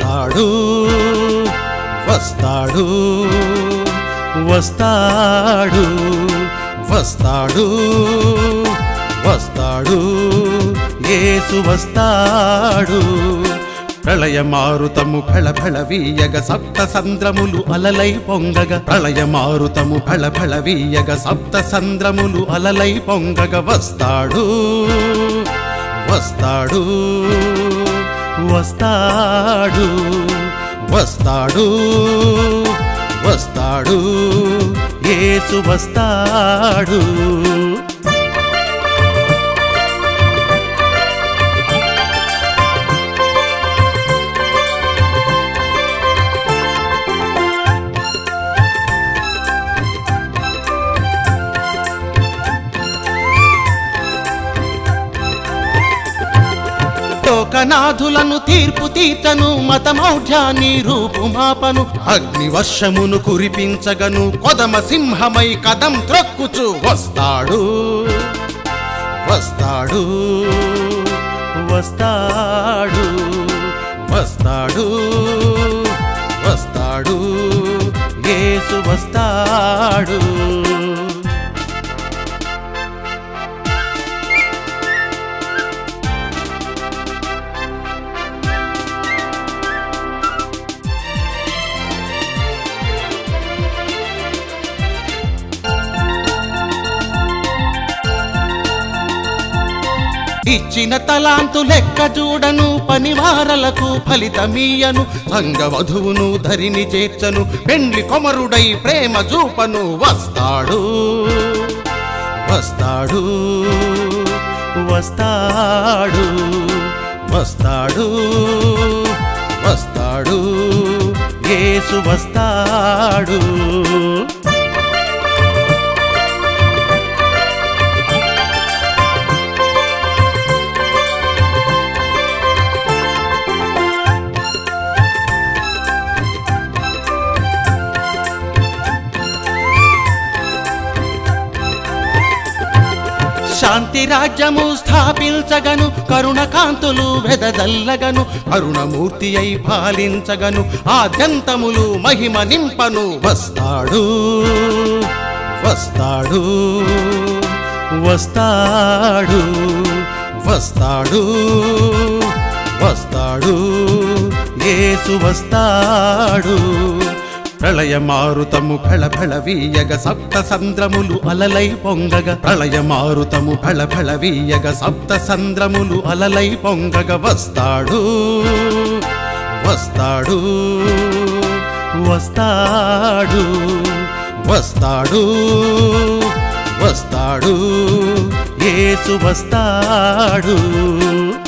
వస్తాడు వస్తాడు వస్తాడు వస్తాడు వస్తాడు యేసు వస్తాడు ప్రళయ మారుతము ఫళఫళ వీయగ సప్త సంద్రములు అలలై పొంగగ ప్రళయ మారుతము ఫళఫళ వీయగ సప్త సంద్రములు అలలై పొంగగ వస్తాడు వస్తాడు వస్తాడు వస్తాడు వస్తాడు యేసు వస్తాడు లోకనాథులను తీర్పు తీర్చను మతమౌఢ్యాన్ని రూపుమాపను అగ్నివర్షమును కురిపించగను కొదమ సింహమై కదం త్రొక్కుచు వస్తాడు వస్తాడు వస్తాడు వస్తాడు వస్తాడు యేసు వస్తాడు ఇచ్చిన తలాంతు లెక్క చూడను పనివారలకు ఫలితమీయను సంగవధువును ధరిని చేర్చను పెండ్లి కొమరుడై ప్రేమ చూపను వస్తాడు వస్తాడు వస్తాడు వస్తాడు వస్తాడు యేసు వస్తాడు శాంతి రాజ్యము స్థాపించగను కరుణ కాంతులు వెదజల్లగను కరుణమూర్తి అయి పాలించగను ఆద్యంతములు మహిమ నింపను వస్తాడు వస్తాడు వస్తాడు వస్తాడు వస్తాడు యేసు వస్తాడు ప్రళయ మారుతము ఫళఫళ వీయగ సప్త సంద్రములు అలలై పొంగగ ప్రళయ మారుతము ఫళఫళ వీయగ సప్త సంద్రములు అలలై పొంగగ వస్తాడు వస్తాడు వస్తాడు వస్తాడు వస్తాడు యేసు వస్తాడు